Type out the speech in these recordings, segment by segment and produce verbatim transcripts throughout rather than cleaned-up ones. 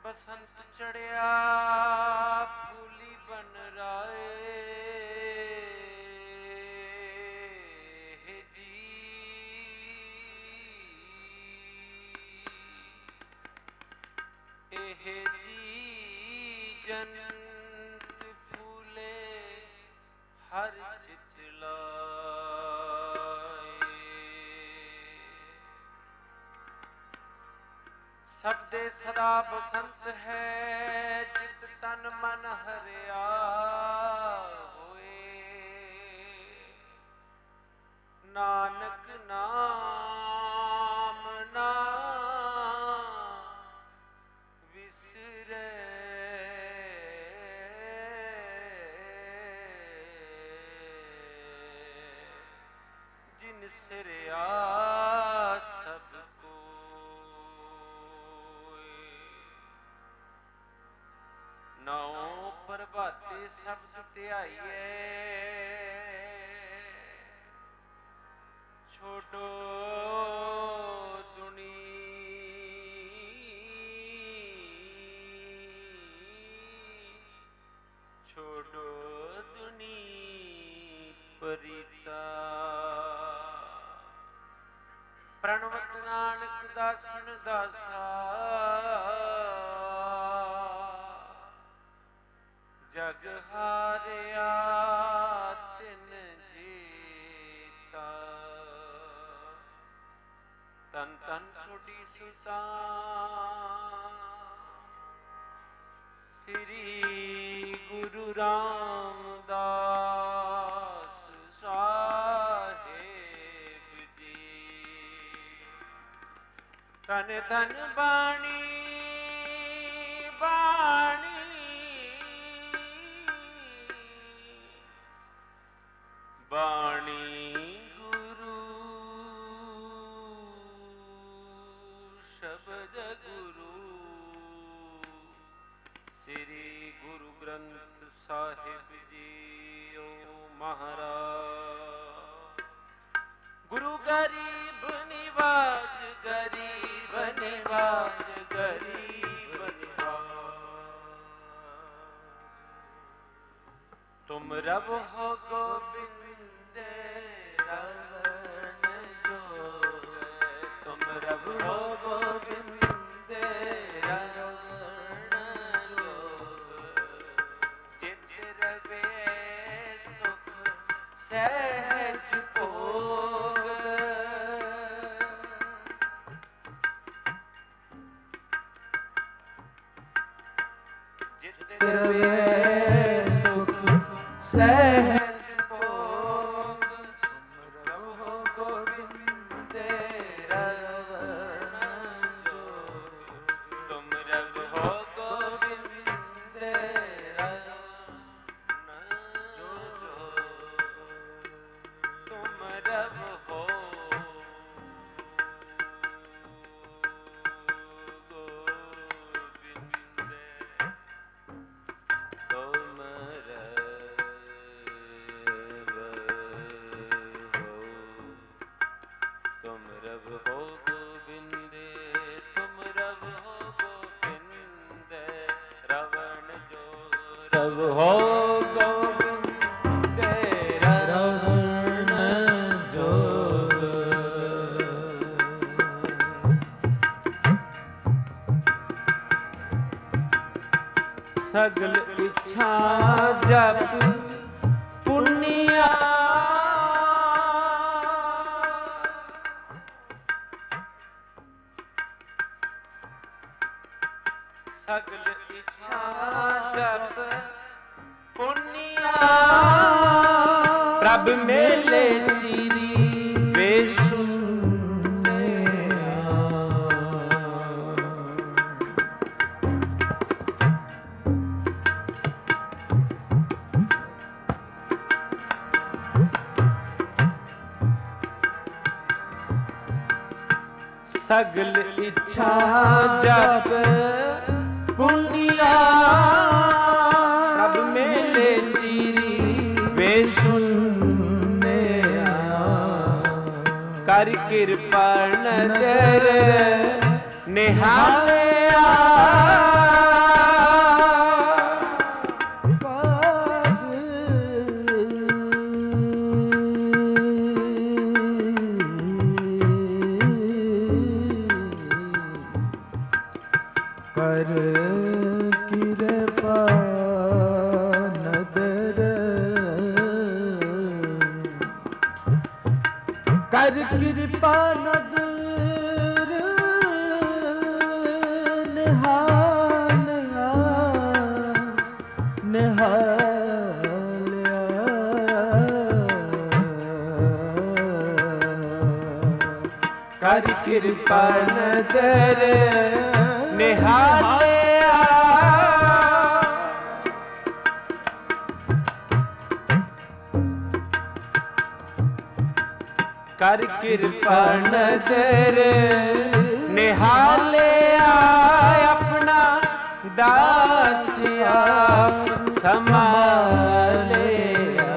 ਬਸੰਤ ਚੜਿਆ ਫੂਲੀ ਬਨ ਰਾਏ ਜੀ, ਇਹ ਜੀ ਜੰਤ ਫੂਲੇ ਹਰ ਚਿਤ ਲਾਏ। ਸਭ ਦੇ ਸਦਾ ਬਸੰਤ ਹੈ ਜਿਤ ਤਨ ਮਨ ਹਰਿਆ ਹੋਏ। ਨਾਨਕ ਨਾਮ ਨਾ ਵਿਸਰੇ, ਜਿਨ ਸਿਰਿਆ ਸਭ ਨਾਉ ਪ੍ਰਭਾਤੇ ਸ਼ਬਦ ਧਿਆਈਏ। ਛੋਡੋ ਦੁਨੀ ਛੋਡੋ ਦੁਨੀ ਪਰੀਤਾ। ਪ੍ਰਣਵਤ ਨਾਨਕ ਦਾਸਨ ਦਾਸਾ, ਜਗ ਹਾਰਿਆ ਤਿਨ ਜੀਤਾ। ਤਨ ਤਨ ਸੋਢੀ ਸੁਲਤਾਨ ਸ੍ਰੀ ਗੁਰੂ ਰਾਮਦਾਸ ਸਾਹਿਬ ਜੀ। ਤਨ ਤਨ ਬਾਣੀ ਬਾਣੀ ਬਾਣੀ ਗੁਰੂ ਸ਼ਬਦ ਗੁਰੂ ਸ੍ਰੀ ਗੁਰੂ ਗ੍ਰੰਥ ਸਾਹਿਬ ਜੀਓ ਮਹਾਰਾਜ। ਗੁਰੂ ਗਰੀਬ ਨਿਵਾਜ ਗਰੀਬ ਨਿਵਾਜ ਗਰੀਬ ਨਿਵਾਜ। ਤੁਮ ਰਬ ਹੋ ਗੋਬਿੰਦ ਰਵਣ ਜੋਗ। ਤੁਮ ਰਬ ਹੋ ਗੋਬਿੰਦ ਰਵਣ ਜੋਗ। ਚਿਤ ਰਵੇ ਸੁਖ ਸਹਿਜ ਭੋਗ। ਜਿਤ ਰਵੇ ਸੁਖ ਸਹਿਜ ਭੋਗ। ਤੁਮ ਰਵੋ ਗੋਬਿੰਦ ਰਵਣ ਜੋਗ। ਤੁਮ ਰਵੋ ਗੋਬਿੰਦ ਰਵਣ ਜੋਗ। ਤੁਮ ਰਵੋ ਰਵ ਹੋ ਗੋਬਿੰਦ ਰਵਣ ਜੋਗ। ਸਗਲ ਇੱਛਾ ਜਪ ਪੁੰਨਿਆ। ਸਗਲ ਇੱਛਾ ਜਪ ਪੁੰਨਿਆ। ਪ੍ਰਭ ਮੇਲੇ ਚੀਰੀ ਬੇਸੁੰਨਿਆ। ਸਗਲ ਇੱਛਾ ਜਪ ਪੁੰਨਿਆ। ਪ੍ਰਭ ਮੇਲੇ ਚੀਰੀ ਬੇਸੁੰਨਿਆ। ਕਰ ਕਿਰਪਾ ਨਦਰ ਨਿਹਾਲਿਆ। ਕਿਰਪਾ ਨਦਰ ਕਰ ਕਿਰਪਾ ਨਦਰ ਨਿਹਾਲਿਆ ਨਿਹਾਲਿਆ ਕਰ ਕਿਰਪਾ ਨਦਰ ਨਿਹਾਲਿਆ ਕਰ ਕਿਰਪਾ ਨਦਰ ਨਿਹਾਲਿਆ ਆਪਣਾ ਦਾਸ ਆਪ ਸੰਭਾਲਿਆ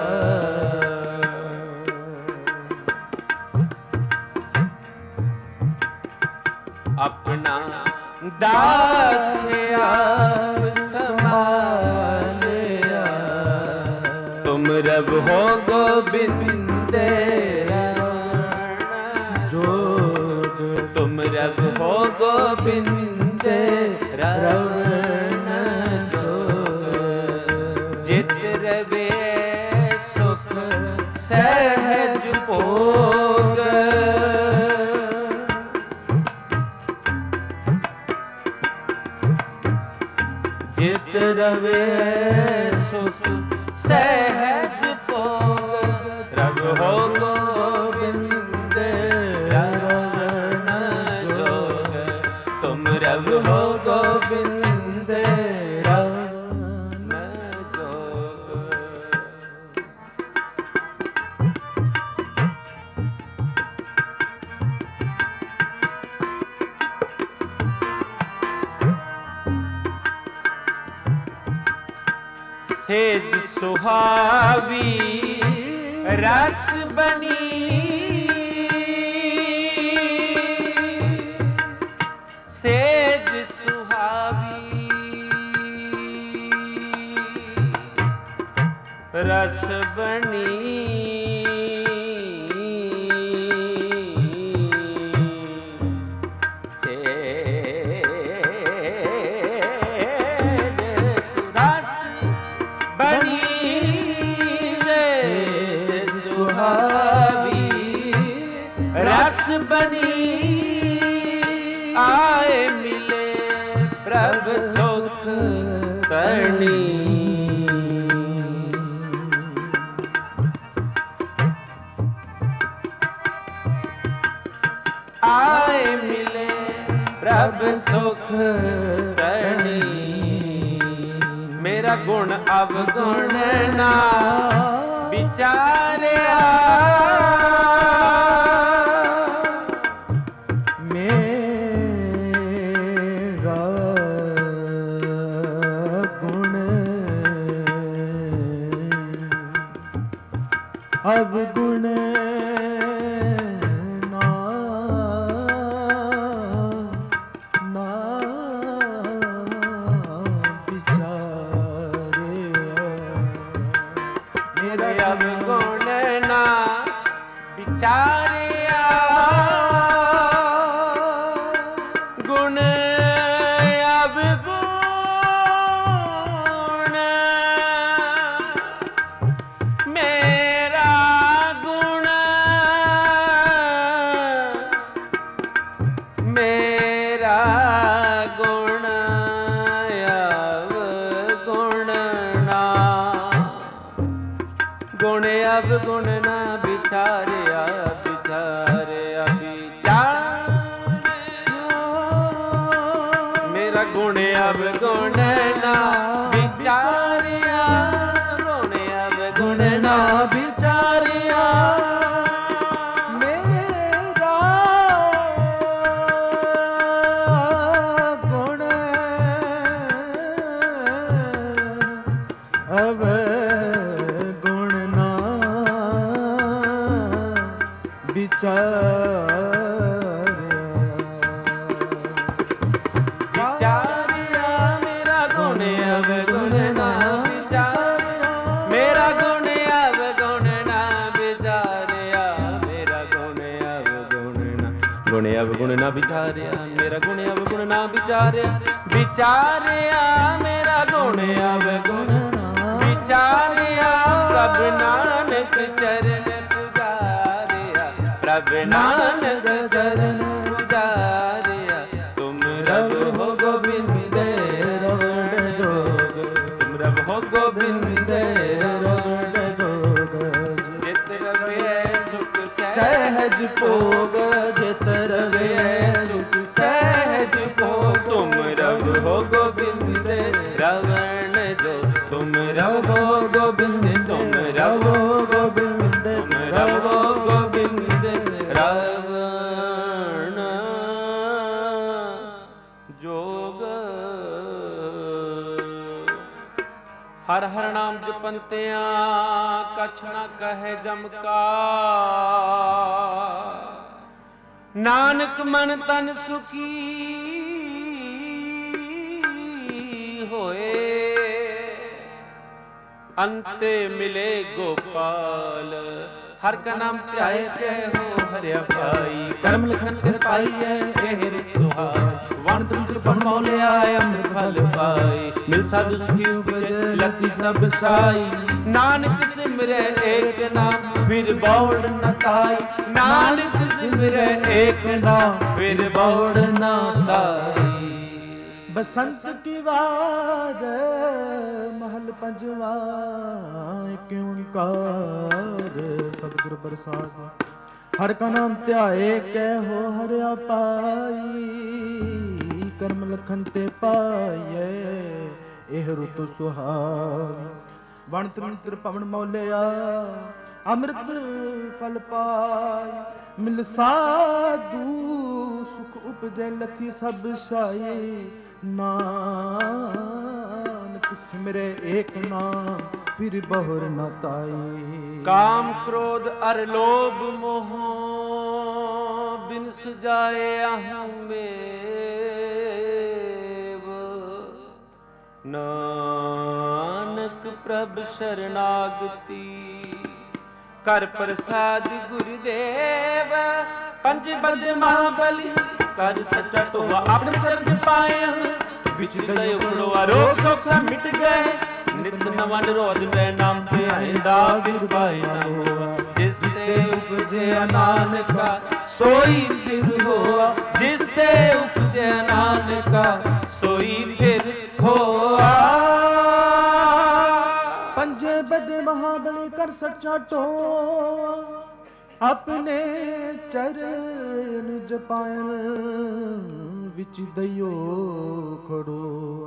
ਆਪਣਾ ਦਾਸ ਆਪ ਸੰਭਾਲਿਆ ਤੁਮ ਰਬ ਹੋ ਗੋਬਿੰਦ जोग तुम रब हो गोबिंद रवण जोग जित रवे सुख सहज भोग जित रवे सुख सहज भोग रब हो गोबिंद रब हो गोबिंद रवण जोग सेज सुहावी रस बनी सेज सुहावी रस बनी सेज रस बनी सेज सुहावी रस बनी आए मिले प्रभ सुख करनी आए मिले प्रभ सुख करनी मेरा गुण अवगुण ना विचारिया अवगुण ना ना विचारे मेरे अवगुण ना विचारिया गुण अवगुण मेरा गुण मेरा गुण अवगुण ना गुण अवगुण ना विचारिया विचारिया विचार मेरा गुण अवगुण ना विचारिया गुण अवगुण ना विचारिया मेरा गुण अवगुण ना विचारिया मेरा गुण अवगुण ना विचारिया मेरा गुण अवगुण ना विचारिया मेरा गुण अवगुण ना गुण अवगुण ना विचारिया मेरा गुण अवगुण ना विचारिया विचारिया मेरा गुण अवगुण विचारिया प्रभु नानक चरण पुजारिया प्रभु नानक चरण पुजारिया तुम रब हो गोविंद रवण जोग तुम रब हो गोविंद रवण जोग जित रवे सुख सहज भोग जित रवे सुख सहज भोग तुम रब हो गोविंद रवण जो तुम रब हो गोविंद तुम रब हो गोविंद तुम रब हो गोविंद रवण जोग। हर हर नाम जपंतिया कछ न कहे जमका नानक मन तन सुखी होए अंते मिले गोपाल हर का नाम ध्याए के हो हरिया पाई कर्म लिखन कर पाई है एह रित सुहाई वण तंत्र बन मौले आए अमृत फल पाई मिल साधु सुखी उपजे लती सब साई नानक सिमरे एक नाम फिर बौड़ न ताई नानक सिमरे एक नाम फिर बौड़ न ताई। बसंत की वाद महल पंजवा क्यों ओंकार सतगुर प्रसाद हर का नाम ध्याए कै हो हरिया पाई कर्म लखन ते पाइए एह रुत सुहाई वण तंत्र पवन मौलिया अमृत फल पाई मिल साधु सुख उपजै लथी सब साई नानक सिमरे एक नाम फिर बहुर न ताई। काम क्रोध अर लोभ मोह बिन सजाए अहं में नानक प्रभ शरणागति कर प्रसाद गुरुदेव पंच बद महाबली कर सच्चा तो अपने चरण पाए विच दय उड़ो आरोग शोक सब मिट गए नित नवा निरोध में नाम पे आइंदा फिर पाए ना हुआ जिससे उपजे नानका सोई फिर हुआ जिससे उपजे नानका सोई फिर हुआ। पंजे बदे महाबली कर सच्चा टो अपने चरण जपायन विच दयो खड़ो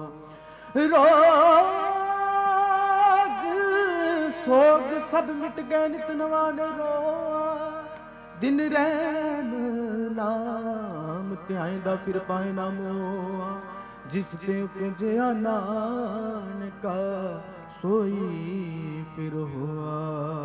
रोग सोग सब मिट गए नित नवा रो दिन रैन नाम ध्याइंदा फिर पाए ना मोआ जिस ते उपजया नानका सोई फिर हुआ।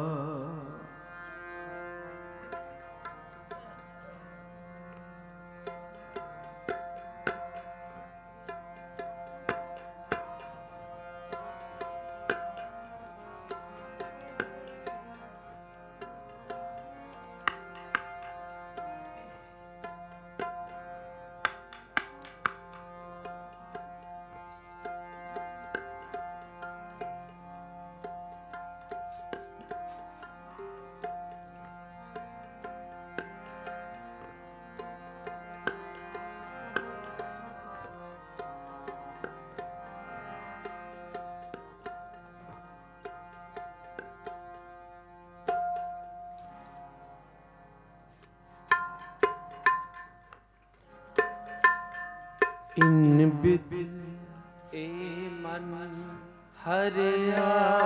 इन बिद ए मन हरिया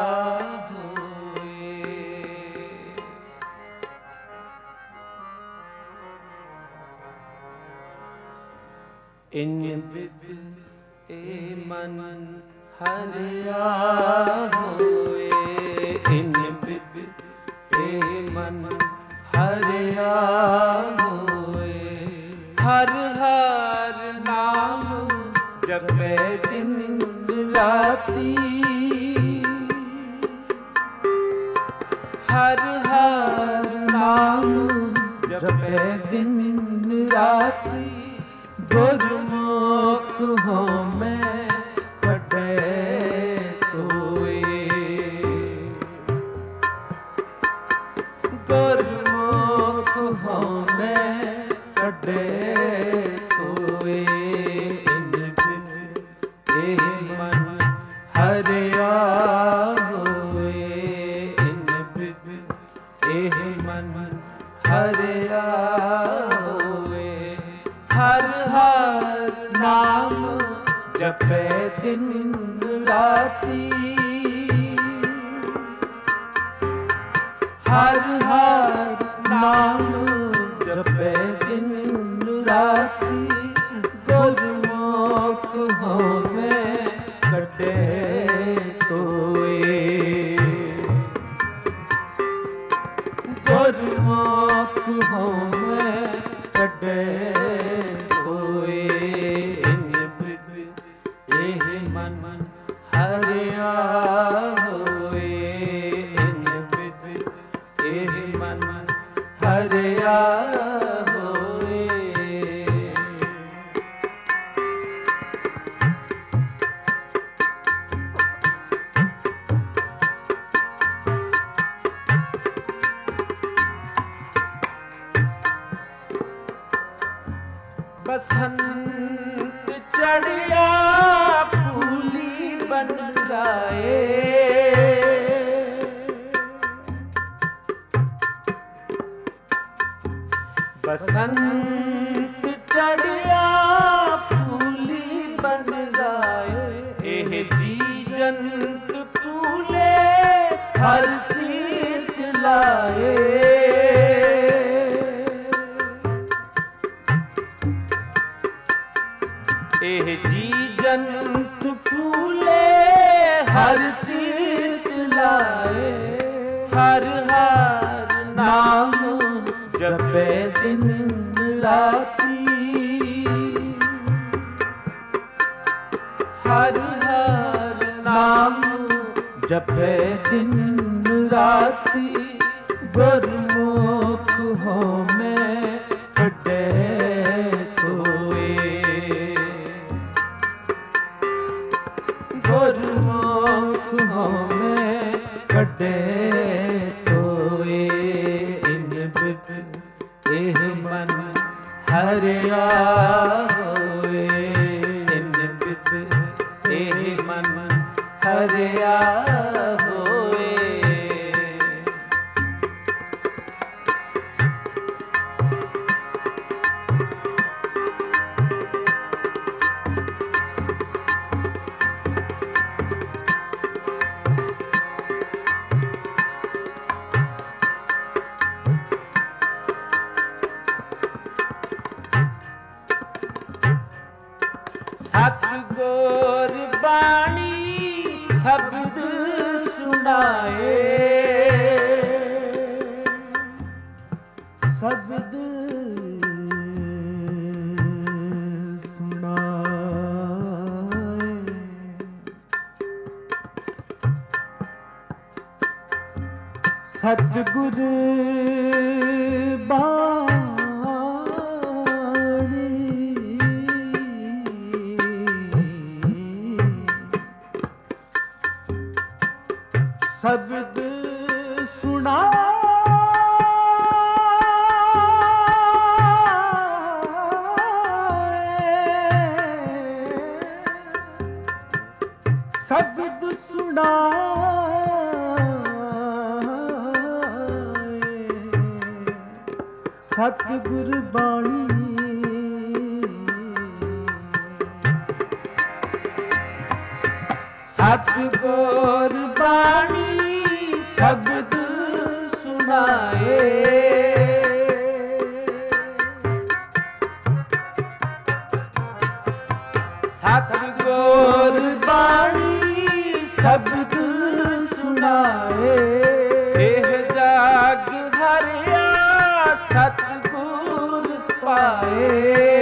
होए इन बिद ए मन हरिया होए इन बिद ए मन हरिया होए हर हर नाम जपे दिन राती हर हर नाम जपे दिन राती गुरु ਹਰਿਆ ਹੋਏ। ਇਨ ਬਿਦ ਇਹ ਮਨ ਹਰਿਆ ਹੋਏ। ਹਰ ਹਰ ਨਾਮ ਜਪੈ ਦਿਨ ਰਾਤੀ। ਹਰ ਹਰ ਨਾਮ ਜਪੈ ਦਿਨ ਰਾਤੀ। ਗੁਰਮੁਖ ਹੋਵੇ ਕੱਢੇ ਤੋਏ। ਗੁਰਮੁਖ ਹੋਵੇ ਕੱਢੇ ਤੋਏ। ਇਨ ਬਿਦ ਇਹ ਮਨ ਹਰਿਆ ਹੋਏ। ਇਨ ਬਿਦ ਇਹ ਮਨ ਹਰਿਆ ਹੋਏ। ਬਸੰਤ ਚੜਿਆ ਫੂਲੀ ਬਨ ਰਾਏ। ਬਸੰਤ ਚੜਿਆ ਫੂਲੀ ਬਨ ਰਾਏ। ਇਹ ਜੀ ਜੰਤ ਫੂਲੇ ਹਰ ਚੀਤ ਲਾਏ। ਇਹ ਜੀ ਜੰਤ ਫੂਲੇ ਹਰ ਚੀਤ ਲਾਏ। ਹਰ ਹਰ ਨਾਮ ਜਪੈ ਦਿਨ ਰਾਤੀ। ਹਰ ਹਰ ਨਾਮ ਜਪੈ ਦਿਨ ਰਾਤੀ। ਗੁਰਮੁਖ ਹੋਮੈ ਕੱਢੈ ਤੋਏ। ਗੁਰਮੁਖ ਹੋਮੈ ਕੱਢੈ ਤੋਏ। ਇਨ ਬਿਦ ਇਹ ਮਨ ਹਰਿਆ ਹੋਏ। ਇਨ ਬਿਦ ਇਹ ਮਨ ਹਰਿਆ ਹੋਏ। ਸਤਿਗੁਰ ਬਾਣੀ ਸ਼ਬਦ ਸੁਣਾਏ। ਸ਼ਬਦ ਸੁਣਾਏ। ਸਤਿਗੁਰ ਬਾਣੀ ਸ਼ਬਦ ਸੁਣਾਏ। ਸ਼ਬਦ ਸੁਣਾਏ। ਸਤਿਗੁਰ ਬਾਣੀ ਸਤਿਗੁਰ ਬਾਣੀ ਸ਼ਬਦ ਸੁਣਾਏ। ਸਤਿਗੁਰ ਬਾਣੀ ਸ਼ਬਦ ਸੁਣਾਏ। ਇਹ ਜਗ ਹਰਿਆ ਸਤਿਗੁਰ ਪਾਏ।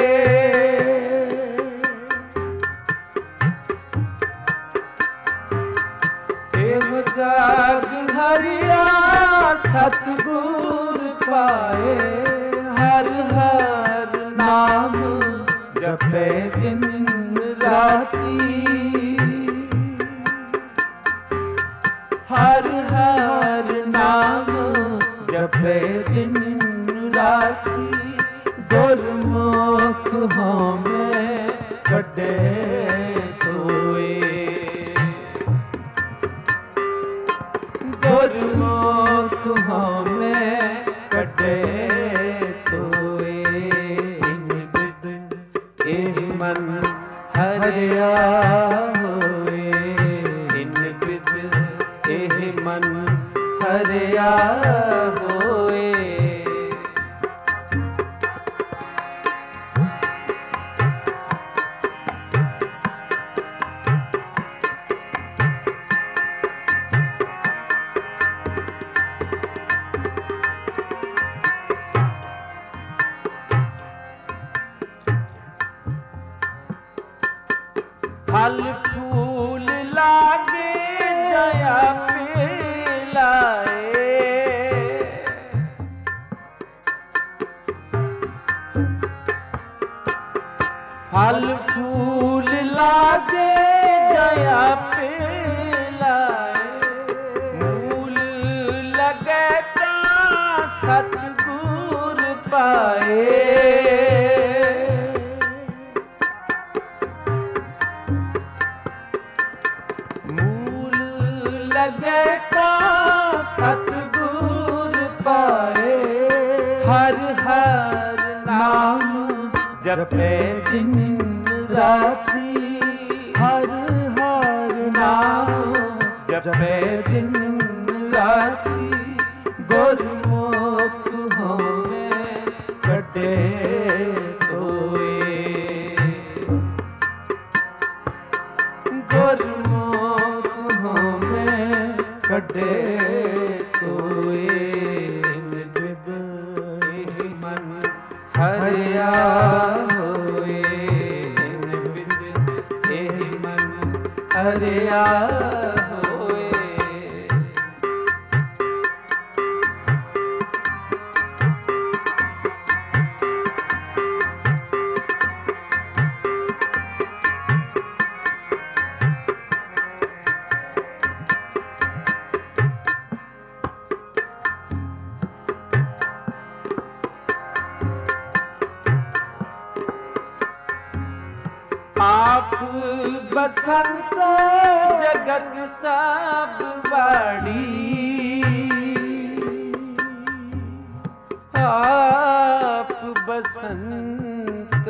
ਜਗ ਹਰਿਆ ਸਤਿਗੁਰ ਪਾਏ। ਹਰ ਹਰ ਨਾਮ ਜਪੈ ਦਿਨ ਰਾਤੀ। ਹਰ ਹਰ ਨਾਮ ਜਪੈ ਦਿਨ ਰਾਤੀ। ਗੁਰਮੁਖ ਹੋਮੈ ਕੱਢੈ ਤੋਏ। ਗੁਰਮੁਖ ਹਉਮੈ ਕੱਢੇ ਤੋਏ। ਇਨ ਬਿਦ ਇਹ ਮਨ ਹਰਿਆ ਹੋਏ। ਇਨ ਬਿਦ ਇਹ ਮਨ ਹਰਿਆ ਹੋਏ। फल फूल लागे जया पिलाए। फल फूल लागे जया पिलाए। मूल लगे ता सतगुर पाए। लगे का सतगुर पाए। हर हर नाम जपे दिन राती। हर हर नाम जपे दिन राती। गुरमुख होवे कटे तोए। गुरमुख ਕੱਢੇ ਤੋਏ। ਨਿਦ ਇਹ ਮਨ ਹਰਿਆ ਹੋਏ। ਨਿਦ ਇਹ ਮਨ ਹਰਿਆ ਹੋਏ। आप बसंत जगत सब बाड़ी। आप बसंत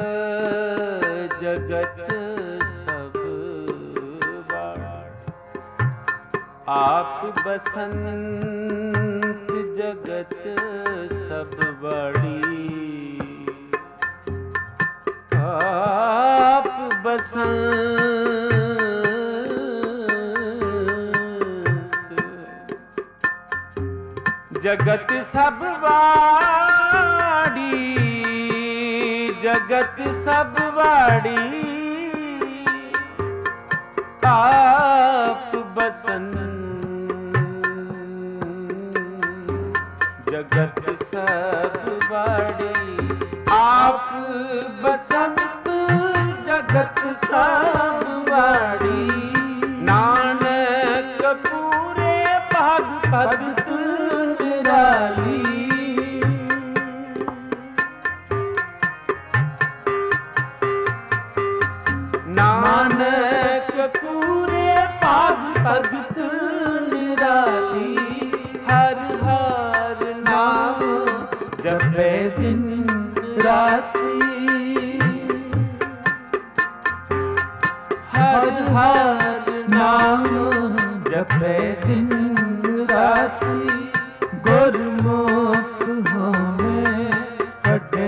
जगत सब बाड़ी। आप बसंत जगत सब बाड़ी। आप बसंत जगत सब वाड़ी। जगत सब वाड़ी। आप बसंत जगत सब वाड़ी। आप बसंत जगत सब वाड़ी। नानक पूरे भाग भगत निराली। नानक पूरे भाग भगत निराली। हर हर नाम जपे दिन राती। हर हर नाम जपे दिन राती। गुरमुख होवे कटे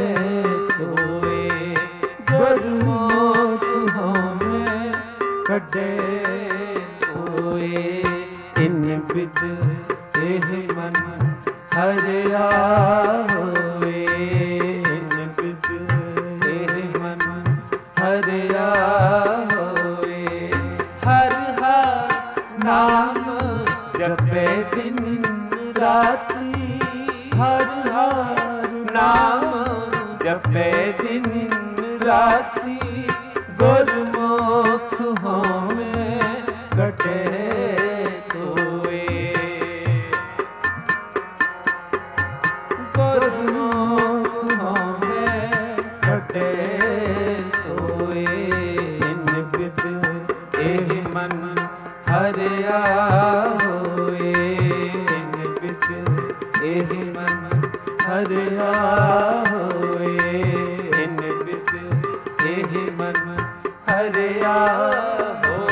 तोए। गुरमुख होवे कटे तोए। इन बिद एह मन हरिया होए। इन बिद एह मन हरिया होए। हर हर नाम जपे दिन राती। हर हर नाम जपे दिन राती। गुरमुख होवे कटे तोए। गुरमुख होवे कटे तोए। इन बिद एह मन हरिया होए। हरिया होए। इन विद एहि मन हरिया होए।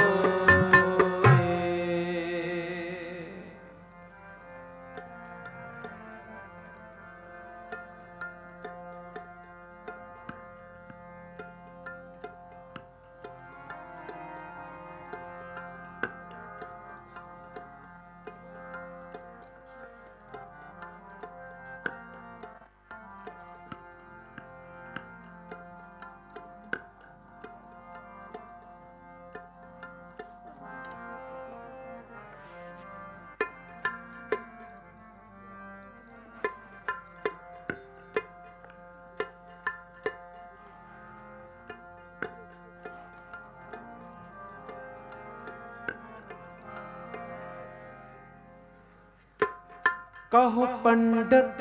कहो पंडित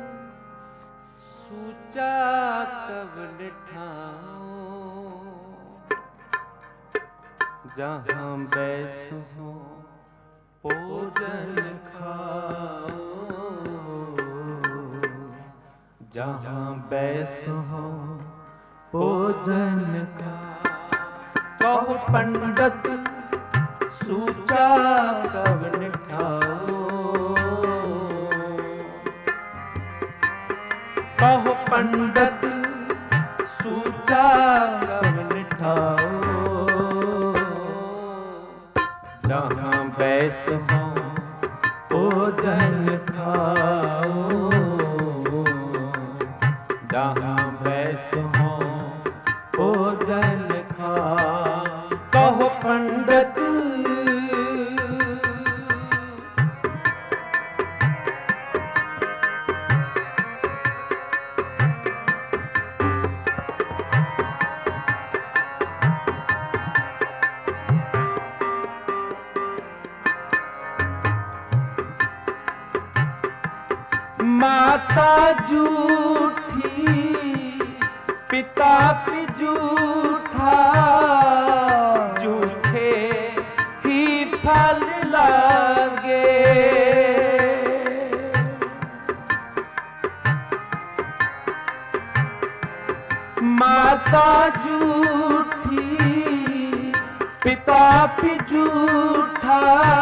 सूचा कवन ठाओ, जहाँ बैसो भोजन खाओ। जहाँ बैसो भोजन खाओ। कहो पंडित सूचा कवन ठाओ, कहो पंडित सूचा कवन ठाओ। जहाँ बैसो भोजन खाओ। जहाँ बैसो भोजन खाओ। कहो पंडित माता झूठी पिता भी झूठा, झूठे ही फल लागे। माता झूठी पिता भी झूठा,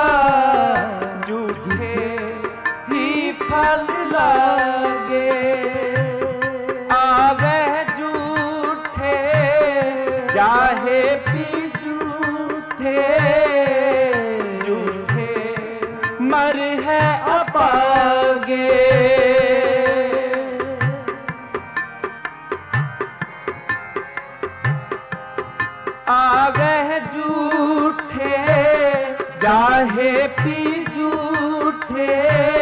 झूठे ही फल लागे। आवे झूठे जाहे भी झूठे, झूठे मर है अपागे। आवे झूठे जाहे भी झूठे,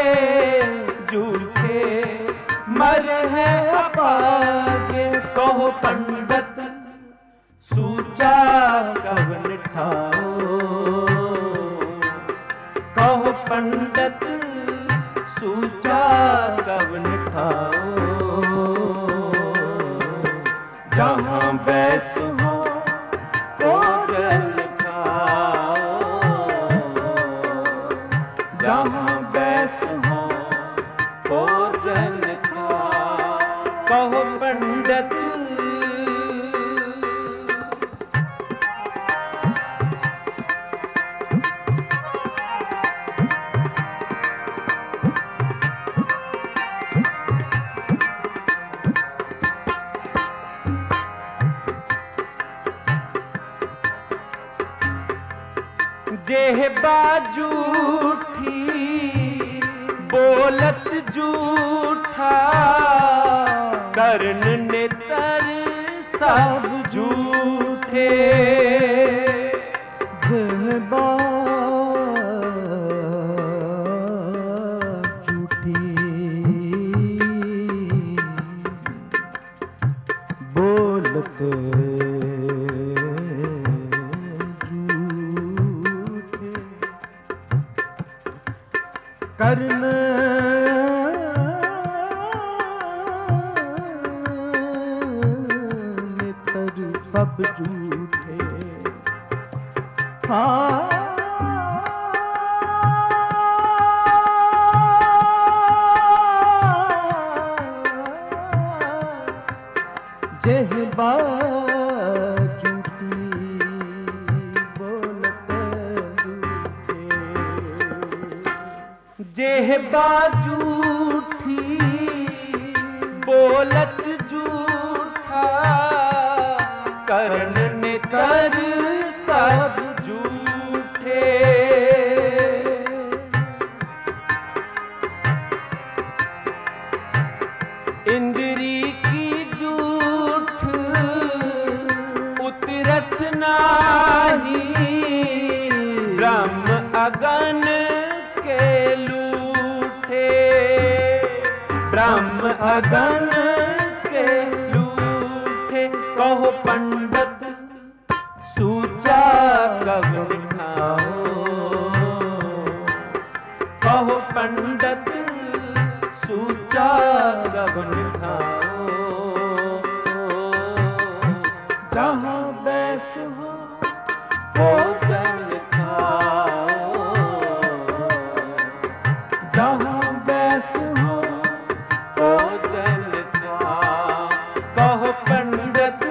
झूठे मर है अपागे। कहो पंडित सूचा कवन ठाओ। कहो पंडित सूचा कवन ठाओ। जहाँ बैसो भोजन खाओ। जहाँ बैसो भोजन खाओ। कहो पंडित जेहबा झूठी बोलत झूठा, कर्ण नेतर सब झूठे। जेहबा झूठी बोलत कर्ण नेतर सब झूठे। हाँ जेहबा झूठी बोलत झूठे, जेहबा झूठी बोलत झूठा, करण नितर सब झूठे। इंद्री की झूठ उतरस नाही, ब्रह्म अगन के लूठे। ब्रह्म अगन के लूठे, कहो पंडित सूचा कब निठाओ। कहो पंडित सूचा कब निठाओ। जहाँ बैस हो भोजन खाओ। जहाँ बैस हो भोजन खाओ। कहो पंडित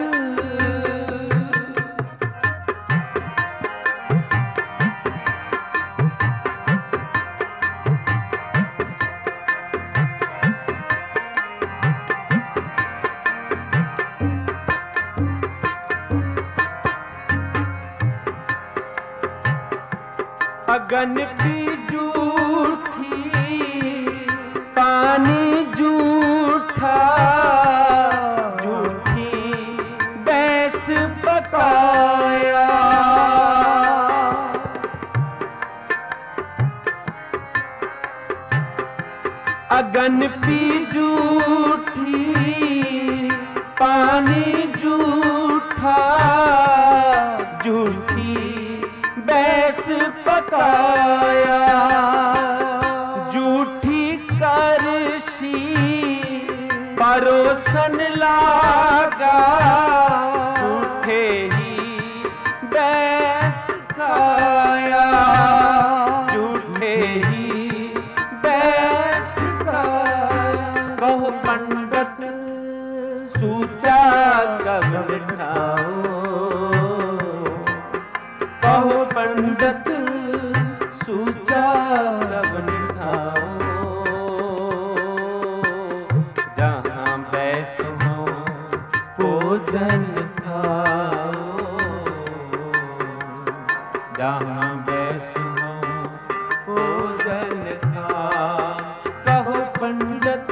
अगन की झूठी पानी झूठा, झूठी बैस पकाया। अगन पी झूठी पानी झूठा, झूठी बैस पकाया। झूठी करशी परोसन लागा, झूठे ही बैठ खाया। झूठे ही बैठ खाया। कहो पंडित सूचा कब निठाओ। कहो पंडित सूचा कब निठाओ। जहाँ बैस हो भोजन खाओ। जहाँ बैस हो भोजन खाओ। कहो पंडित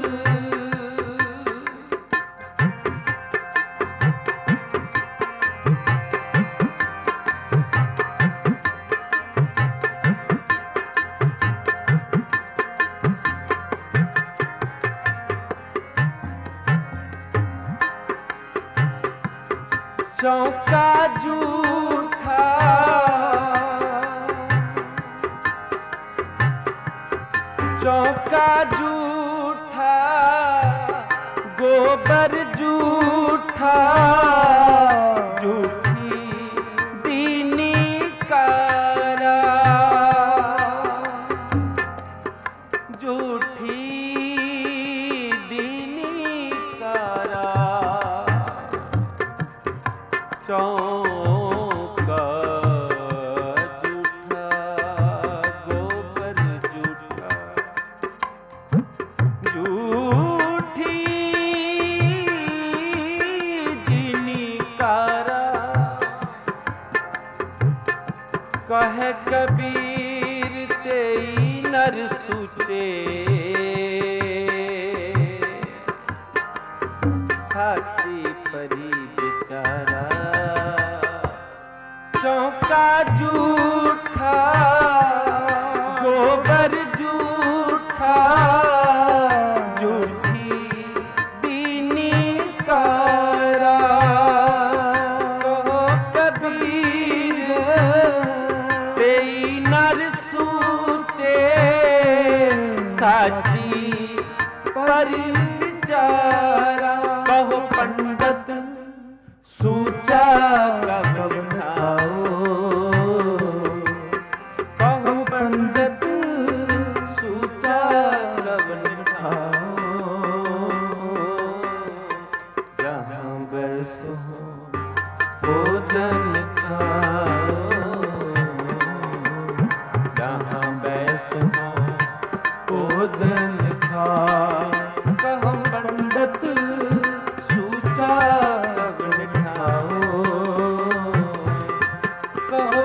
चौका झूठा चौका झूठा गोबर झूठा झूठी दीनी कारा झूठी दीनी कारा चौका झूठा गोबर झूठा झूठी दीनी कारा कहे कबीर तेई नर सूचे साची परी बेचारा चौका झूठा गोबर झूठा झूठी दीनी कारा कहो कबीर तेई नर सूचे साची परी बेचारा कहो पंडित सूचा कब निठाओ। कहो पंडित सूचा कब निठाओ। जहाँ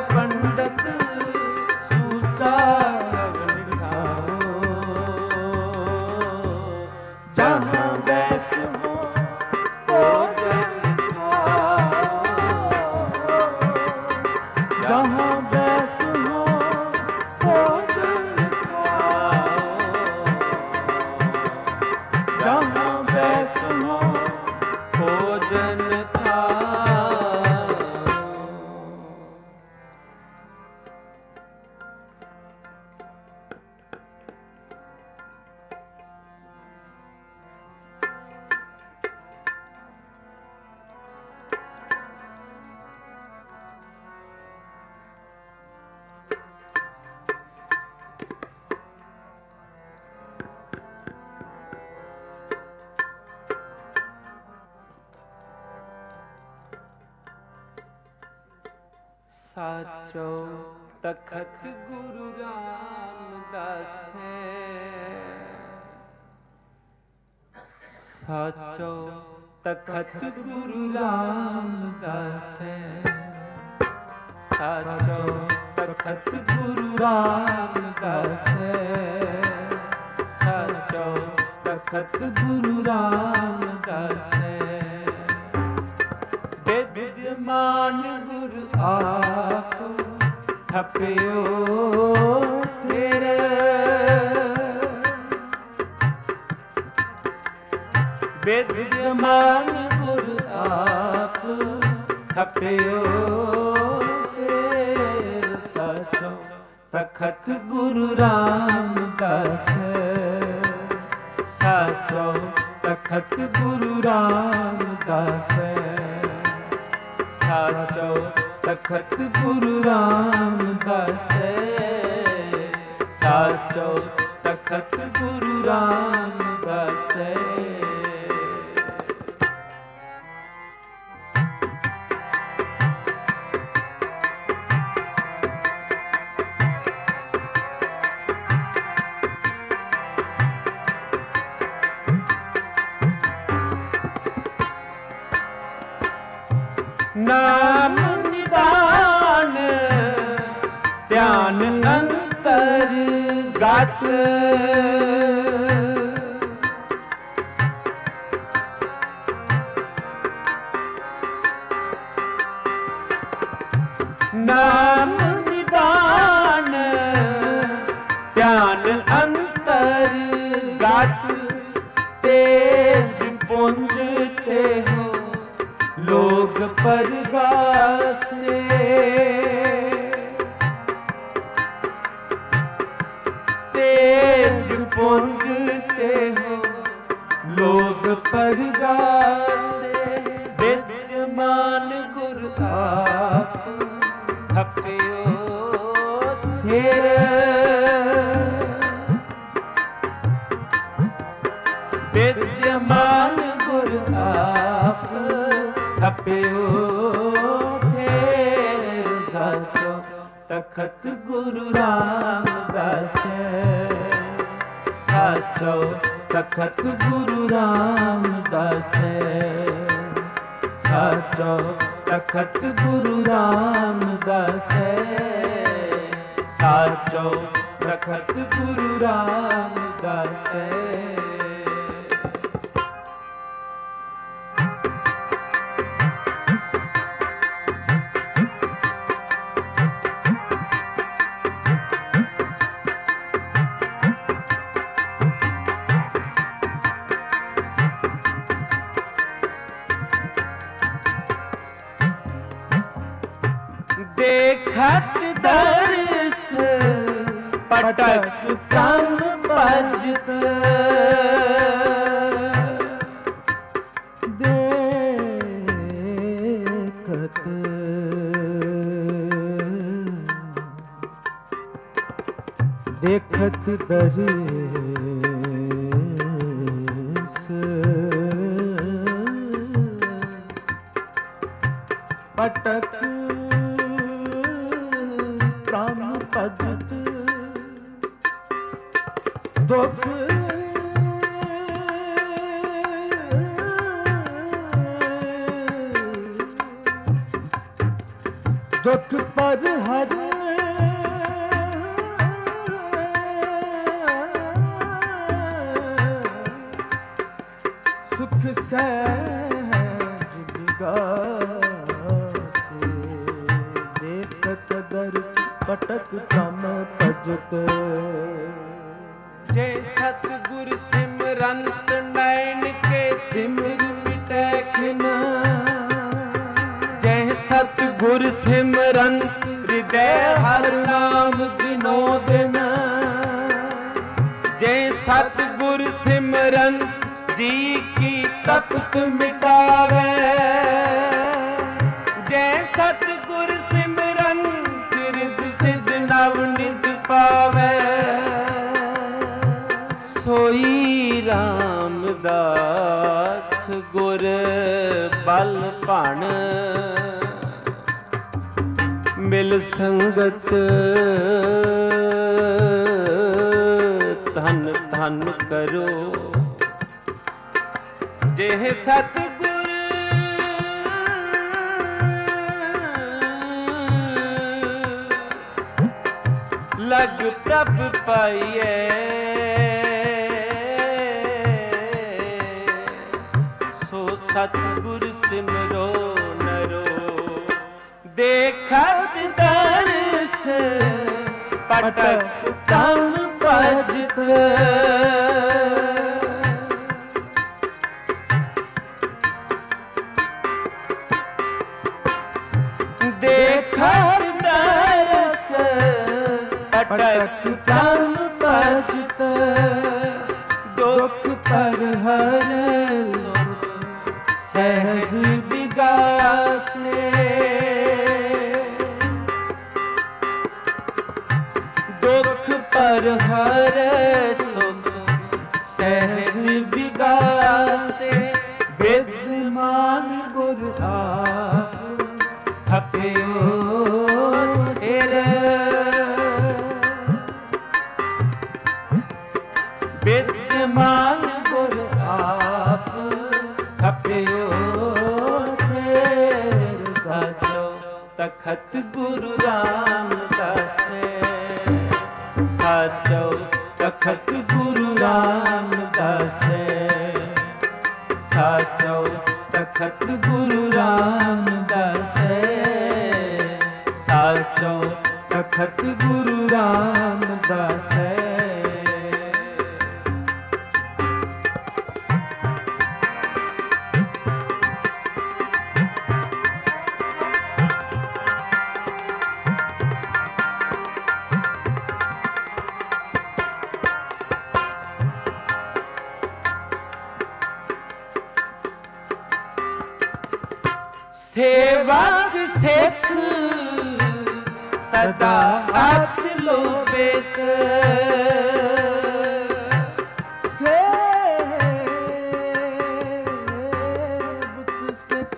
पंडित सूता लवन खाओ। जहाँ बैस हो भोजन खाओ, जहाँ बैस हो भोजन खाओ, जहाँ बैस हो भोजन खाओ। साचो तखत गुरु रामदास है, साचो तखत गुरु रामदास है, साचो तखत गुरु रामदास है, साचो तखत गुरु रामदास है। विद्यमान गुरु आप थपियो तेरे, विद्यमान गुरु आप थपियो तेरे। साचो तखत गुरु रामदास है, साचो तखत गुरु रामदास है, साचो तखत गुरु रामदास है, साचो तखत गुरु रामदास है। नाम निदान ध्यान अंतर गात, नाम निदान ध्यान अंतर गात, तेज पुंजते हो लोग परगासे, तेज पुंजते हो लोग परगासे। विद्यमान गुरु आप थपियो तेरे, विद्यमान गुरु आप थपियो तेरे। साचो तखत गुरु रामदास है, साचो तखत गुरु रामदास है, साचो तखत गुरु रामदास है, साचो तखत गुरु रामदास है। देखत दर्श पटक कम बजत, देखत देखत दर्श पटक भजत दुख दुख पर हर सुख सहज विगासे, देखत दर्श पटक तम भजत। जय सतगुर सिमरंत नैन के तिमिर मिटै खिन। जय सतगुर सिमरंत हृदय हर नाम दिनो दिन। जय सतगुर सिमरंत जी की तपत मिटावे। जय सतगुर सिमरंत रिद सिद नव निध पावे। सोई रामदास गुर बल भण। मिल संगत धन धन करो। जेह सतगुर लग प्रभ पाइए। सो सतगुर सिमरो नरो। देखत दर्श पटक तम भजत। देखत दर्श पटक तम भजत। दुख पर हर सहज विगासे। दुख पर हर सुख सहज विगासे। विद्यमान गुर आप खप्यो तेरे। विद्यमान गुर आप खप्यो तेरे। साचो तखत गुरु रामदासे। साचो तखत गुरु रामदासे। साचो तखत गुरु रामदासे। साचो तखत गुरु रामदासे। सेवक सिख सदा हाथ लोबेत। सेवक सिख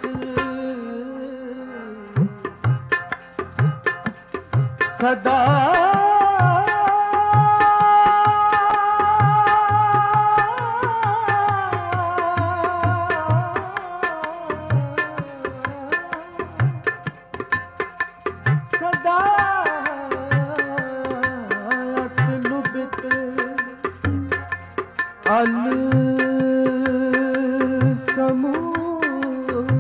सदा अल समूह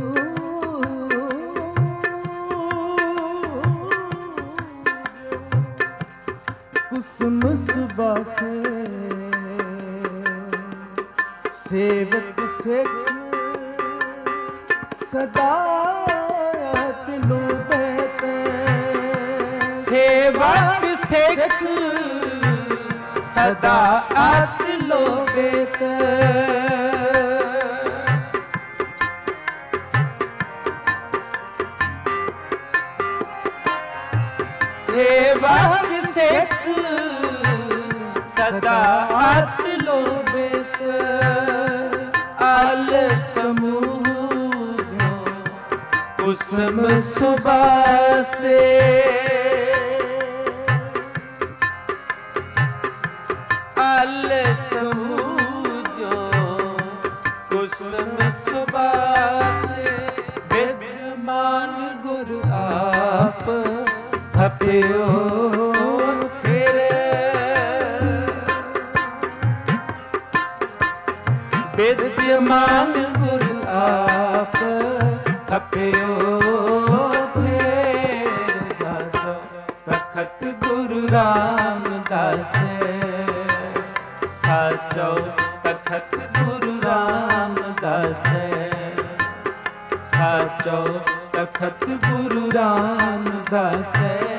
कुसुम सुबासे। सेवक सिख सदा तिलो बहते। सेवक सिख सदा अत लोबेत। सेवक सिख सदा अत लोबेत। अल समूह कुसुम सुबासे। अल समूजो कुसुम सुबासे। विद्यमान गुरु आप ਥਪਿਓ ਥੇਰੇ। ਵਿਦਿਆਮਾਨ ਗੁਰ ਆਪ ਥਪਿਓ ਥੇਰੇ। ਸਾਚੋ ਤਖਤ ਗੁਰੂ ਰਾਮਦਾਸ। ਸਾਚੋ ਤਖਤ ਗੁਰੂ ਰਾਮਦਾਸ। ਸਾਚੋ ਤਖਤ ਗੁਰੂ ਰਾਮਦਾਸ।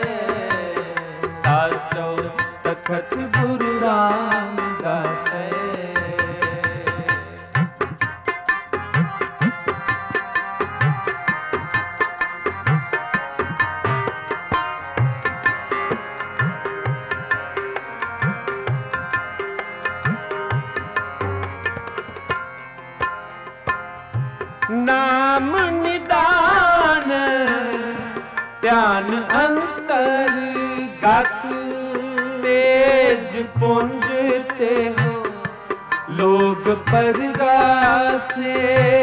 ਸਾਚੋ ਤਖਤ ਗੁਰੂ ਰਾਮਦਾਸ। ਨਾਮ ਨਿਦਾਨ ਧਿਆਨ ਅੰਤਰ ਗਤ। ਤੇਜ ਪੁੰਜ ਤੇ ਹੋ ਲੋਗ ਪਰਗਾਸੇ।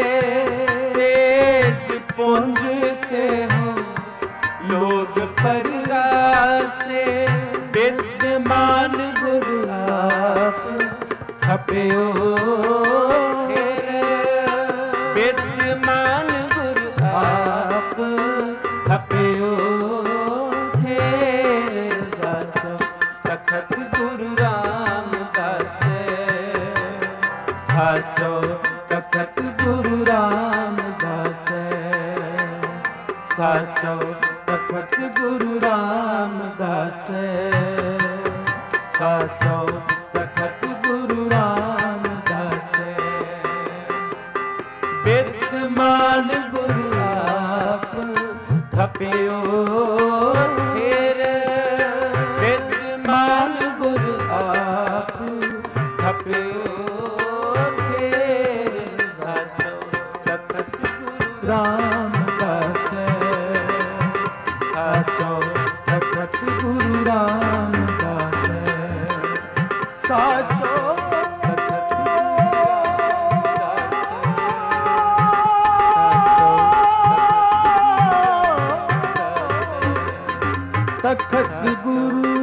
ਤੇਜ ਪੁੰਜ ਤੇ ਹੋ ਲੋਗ ਪਰਗਾਸੇ। ਵਿਦਿਆਮਾਨ ਗੁਰ ਆਪ ਥਪਿਓ ਥੇਰੇ। ਵਿਦਿਆਮਾਨ ਗੁਰ ਆਪ ਥਪਿਓ ਥੇਰੇ। ਸਾਚੋ ਤਖਤ ਗੁਰੂ ਰਾਮਦਾਸ। ਸਾਚੋ ਤਖਤ ਗੁਰੂ ਰਾਮਦਾਸ। ਸਾਚੋ ਤਖਤ ਗੁਰੂ ਰਾਮਦਾਸ। ਸਾਚੋ ਤਖਤ ਗੁਰੂ ਰਾਮਦਾਸ। ਵਿਦਿਆਮਾਨ ਗੁਰ ਆਪ ਥਪਿਓ ਥੇਰੇ। ਵਿਦਿਆਮਾਨ ਗੁਰ ਆਪ ਥਪਿਓ ਥੇਰੇ। ਸਾਚੋ ਤਖਤ ਗੁਰੂ ਰਾਮਦਾਸ। ਸਾਚੋ ਤਖਤ ਗੁਰੂ ਰਾਮਦਾਸ। ਸਾਚੋ ਤਖਤ ਗੁਰੂ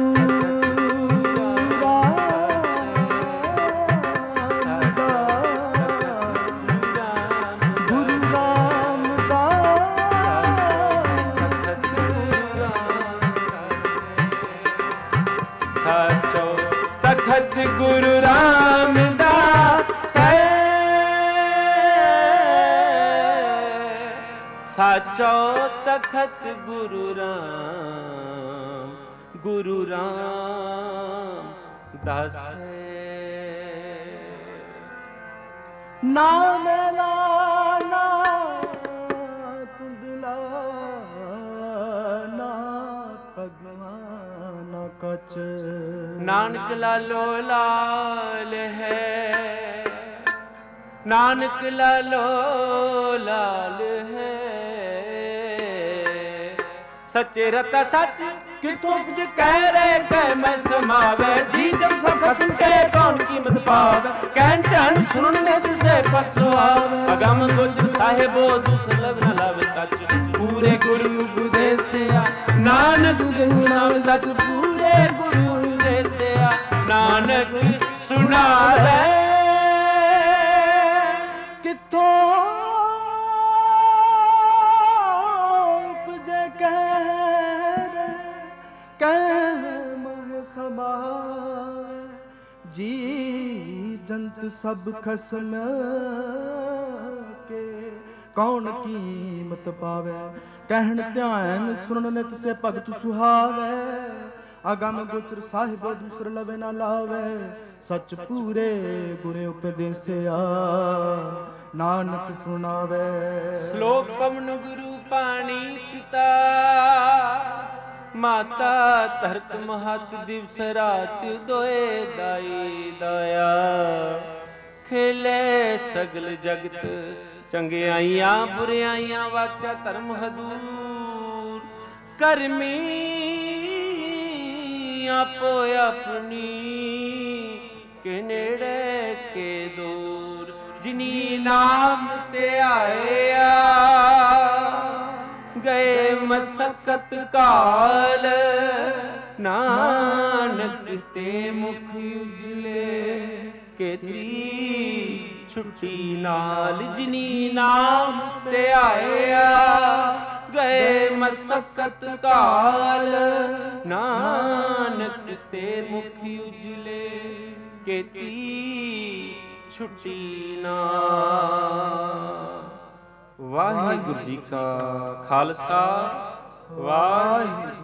ਤਖਤ ਗੁਰੂ ਰਾਮਦਾਸ। ਸਾਚੋ ਤਖਤ ਗੁਰੂ ਰਾਮ ਗੁਰੂ ਰਾਮ ਦਾਸ। ਨਾਮ ਲਾਨਾ ਤੁੰਦਲਾ ਨਾ ਭਗਵਾਨ ਕਛ। ਨਾਨਕ ਲਾਲੋ ਲਾਲ ਹੈ। ਨਾਨਕ ਲਾਲੋ ਲਾਲ ਹੈ। ਸੱਚੇ ਰਤਾ ਸੱਚ ਕਿਥੋਂ ਪੁਜ ਕਹਿ ਰੇ ਕਹਿ ਮੈਂ ਸਮਾਵੇ। ਜੀ ਜਬ ਸਭ ਖਸਮ ਕੇ ਕੌਣ ਕੀਮਤ ਪਾਵੇ। ਕਹਿਣ ਧਿਆਨ ਸੁਣਨ ਨੇ ਦਿਸੇ ਪਛੁਆਵੇ। ਅਗਮ ਗੋਚਰ ਸਾਹਿਬੋ ਦੁਸਲਭ ਨ ਲਾਵੇ ਸੱਚ। ਪੂਰੇ ਗੁਰੂ ਉਪਦੇਸਿਆ ਨਾਨਕ ਗੁਰੂ ਨਾਮ ਸੱਚ। ਪੂਰੇ ਗੁਰੂ ਉਪਦੇਸਿਆ ਨਾਨਕ ਸੁਣਾਵੇ। ਕਿਥੋਂ ਉਪਜੇ ਕਹਿ ਕਹਿ ਮਹ ਸਮਾਵੇ। ਜੀ ਜੰਤ ਸਭ ਖਸਮ ਕੇ ਕੌਣ ਕੀਮਤ ਪਾਵੇ। ਕਹਿਣ ਧਿਆਨ ਸੁਣਨ ਨਿਤ ਸੇ ਭਗਤ ਸੁਹਾਵੇ। ਅਗਮ ਗੋਚਰ ਸਾਹਿਬ ਦੂਸਰ ਲਵੇ ਨਾ ਲਾਵੇ। ਸੱਚ ਪੂਰੇ ਗੁਰ ਉਪਦੇਸਿਆ ਨਾਨਕ ਸੁਣਾਵੇ। ਸ਼ਲੋਕ ਪਵਨ ਗੁਰੂ ਪਾਣੀ ਪਿਤਾ। ਮਾਤਾ ਧਰਤ ਮਹਤ ਦਿਵਸ ਰਾਤ ਦੋਏ ਦਾਈ ਦਾਇਆ। ਖੇਲੇ ਸਗਲ ਜਗਤ ਚੰਗਿਆਈਆਂ ਬੁਰਿਆਈਆਂ। ਵਾਚਾ ਧਰਮ ਹਦੂਰ ਕਰਮੀ ਆਪੋ ਆਪਣੀ। ਕੇ ਨੇੜੇ ਕੇ ਦੂਰ ਜਿਨੀ ਨਾਮ ਤੇ ਆਇਆ। ਗਏ ਮਸਕਤ ਕਾਲ, ਨਾਨਕ ਤੇ ਮੁਖ ਉਜਲੇ। ਕੇਤੀ ਛੁੱਟੀ ਨਾਲ ਜਿਨੀ ਨਾਮ ਧਿਆਇਆ, ਗਏ ਮਸਕਤ ਕਾਲ, ਨਾਨਕ ਤੇ ਮੁਖ ਉਜਲੇ। ਕੇਤੀ ਛੁੱਟੀ ਨਾਲ। ਵਾਹਿਗੁਰੂ ਜੀ ਕਾ ਖਾਲਸਾ, ਵਾਹਿਗੁਰੂ